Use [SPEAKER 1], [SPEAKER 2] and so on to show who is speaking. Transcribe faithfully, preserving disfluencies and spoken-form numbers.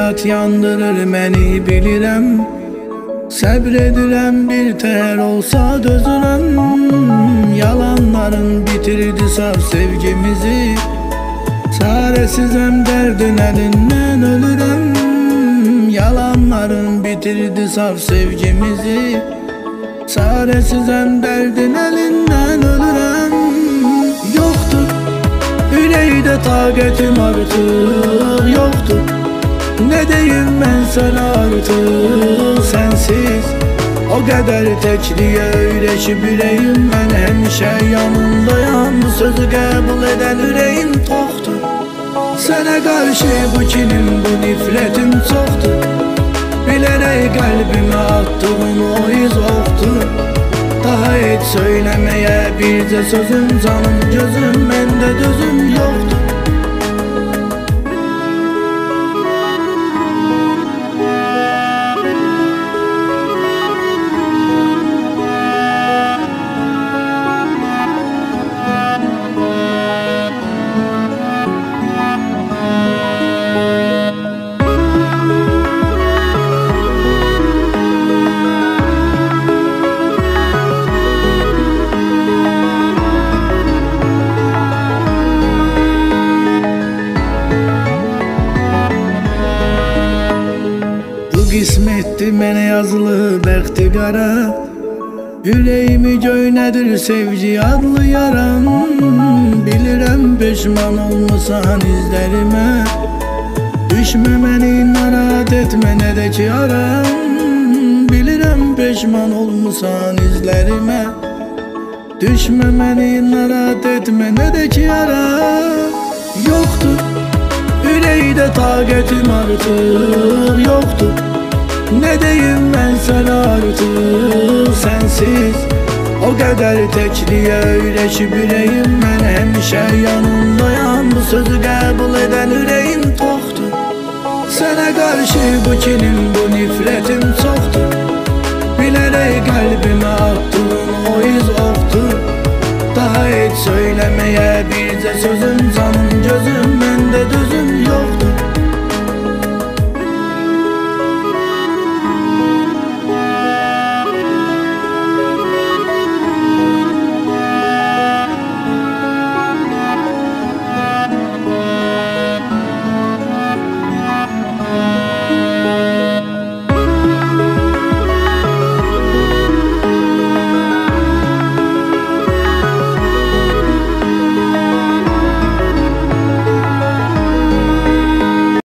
[SPEAKER 1] həyat yandırır məni bilirəm. Səbr edirəm, bir tər olsa dözürəm. Yalanların bitirdi saf sevgimizi. Çaresizəm, dərdin əlindən ölürəm. Yalanların bitirdi saf sevgimizi. Çaresizəm, dərdin əlindən ölürəm. Yoxdur ürəkdə taqətim artıq, yoxdur nə deyim mən sənə artıq. Sənsiz o qədər təkliyə öyrəşib ürəyim. Mən həmişə yanındayam, bu sözü qəbul edən ürəyim toxdur. Sənə qarşı bu kinim, bu nifrətim çoxdur. Bilərək qəlbimə attığın o iz oxdur. Daha heç söyləməyə bircə sözüm, canım gözüm, məndə dözüm yoxdur. Qismətdir mənə yazılı bəxti qara. Ürəyimi göynədir sevgi adlı yaram. Bilirəm peşman olmusan izlərimə. Düşmə məni narahat etmə nə də ki aram. Bilirəm peşman olmusan izlərimə. Düşmə məni narahat etmə nə də ki aram. Yoxdur ürəkdə taqətim artıq, yoxdur nə deyim mən sənə artıq. Sənsiz o qədər təkliyə öyrəşib ürəyim. Mən həmişə yanındayam, bu sözü qəbul edən ürəyim toxdur. Sənə qarşı bu kinim, bu nifrətim çoxdur. Bilərək qəlbimə attığın o iz oxdur. Daha heç söyləməyə bircə sözüm, canım gözüm, məndə dözüm yox.